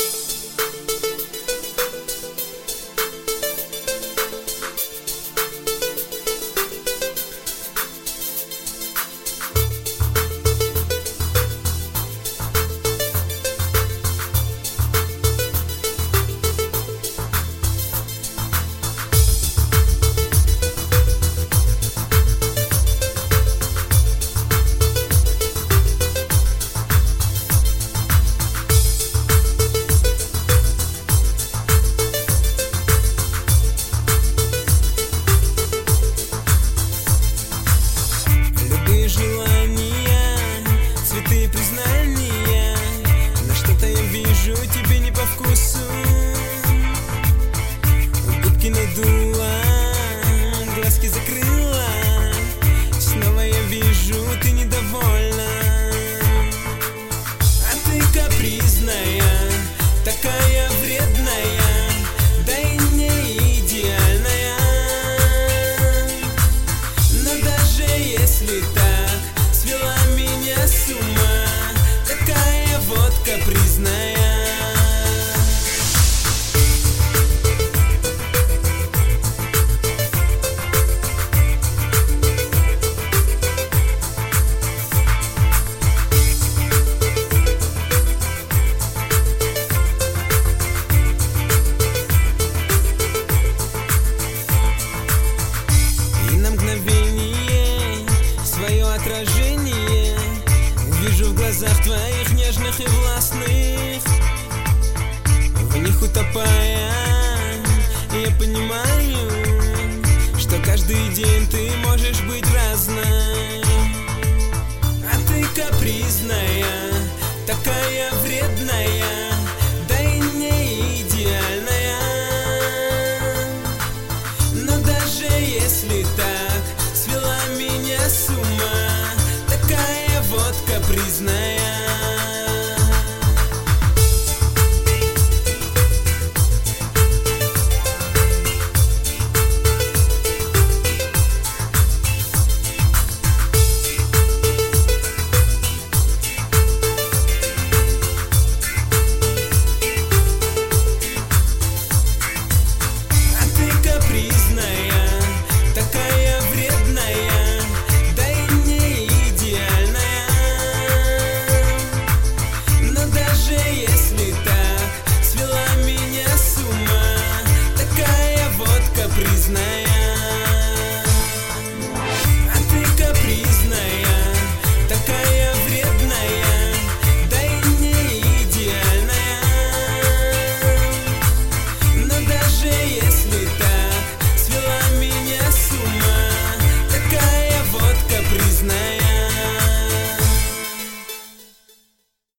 Тебе не по вкусу, губки надула, глазки закрыла. Снова я вижу, ты недовольна. А ты капризная, такая вредная, да и не идеальная. Но даже если так свела меня с ума, такая вот капризная. Отражение увижу в глазах твоих нежных и властных. В них утопая, я понимаю, что каждый день ты можешь быть разной. А ты капризная, такая вредная.